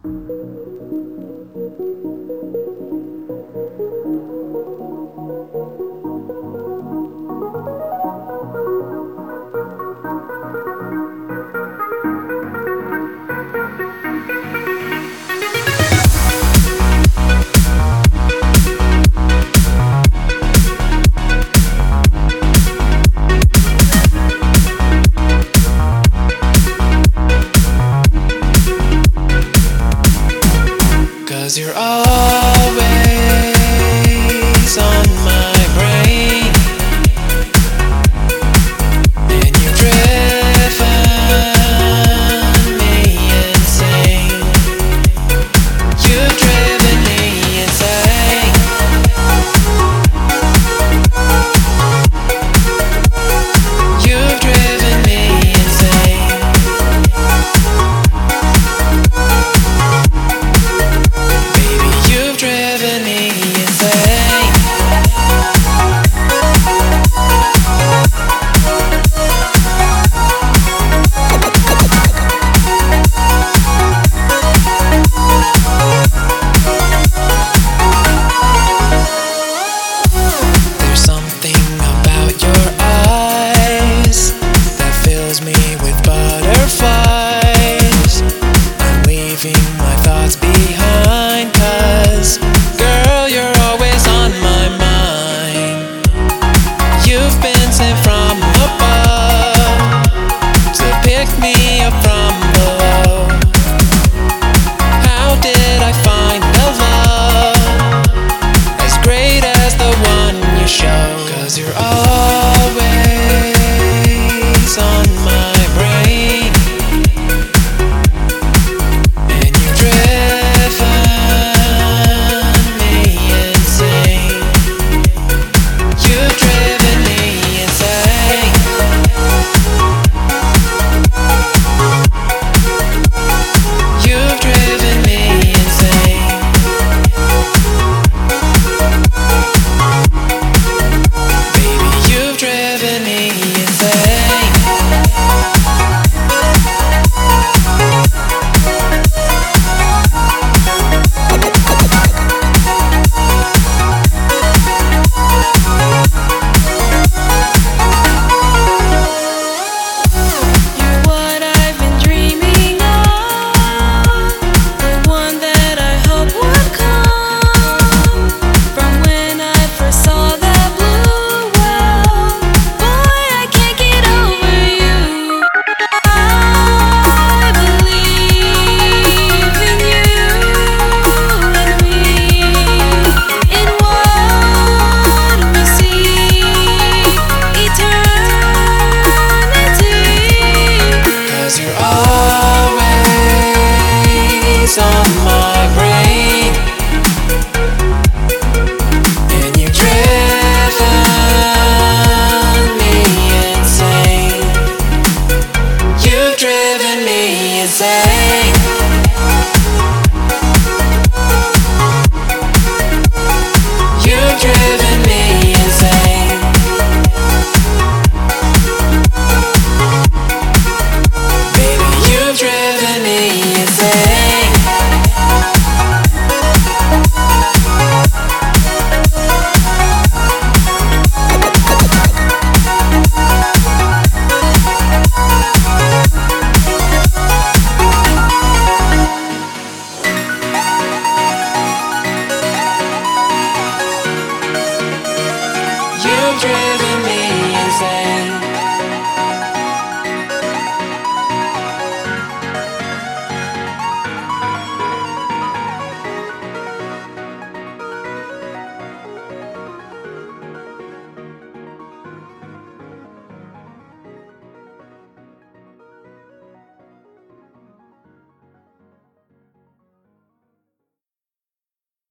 'Cause you're always on my brain, and you've driven me insane. You've driven me insane. You've driven me insane. You've driven me insane. There's something about your eyes that fills me with butterflies. I'm leaving my thoughts behind, 'cause girl, you're always on my mind. You've been sent from above to pick me up from below. How did I find a love as great as the one you show? 'Cause you're always on my brain, and you've driven me insane. You've driven me insane. You've driven me insane. Baby, you've driven me insane. You're what I've been dreaming of, the one that I hope would come from when I first saw that blue well. Boy, I can't get over you. I believe in you and me, in what we see, eternity. 'Cause you're always on my brain, and you've driven me insane. You've driven me insane. You've driven me insane. Baby, you've driven me insane. You've driven me insane.